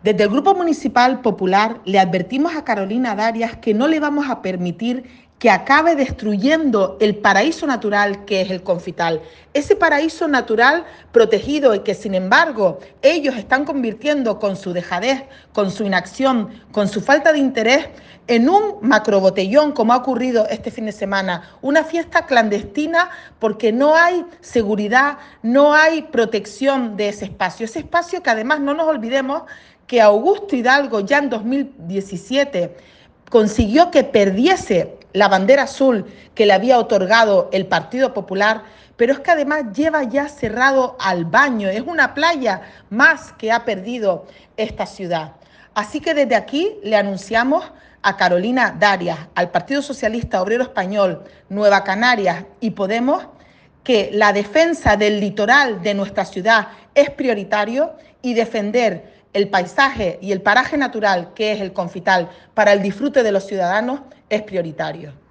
Desde el Grupo Municipal Popular le advertimos a Carolina Darias que no le vamos a permitir que acabe destruyendo el paraíso natural que es el Confital. Ese paraíso natural protegido y que, sin embargo, ellos están convirtiendo con su dejadez, con su inacción, con su falta de interés, en un macrobotellón, como ha ocurrido este fin de semana, una fiesta clandestina porque no hay seguridad, no hay protección de ese espacio que además no nos olvidemos que Augusto Hidalgo ya en 2017 consiguió que perdiese la bandera azul que le había otorgado el Partido Popular, pero es que además lleva ya cerrado al baño, es una playa más que ha perdido esta ciudad. Así que desde aquí le anunciamos a Carolina Darias, al Partido Socialista Obrero Español, Nueva Canarias y Podemos, que la defensa del litoral de nuestra ciudad es prioritario y defender el paisaje y el paraje natural que es el Confital para el disfrute de los ciudadanos es prioritario.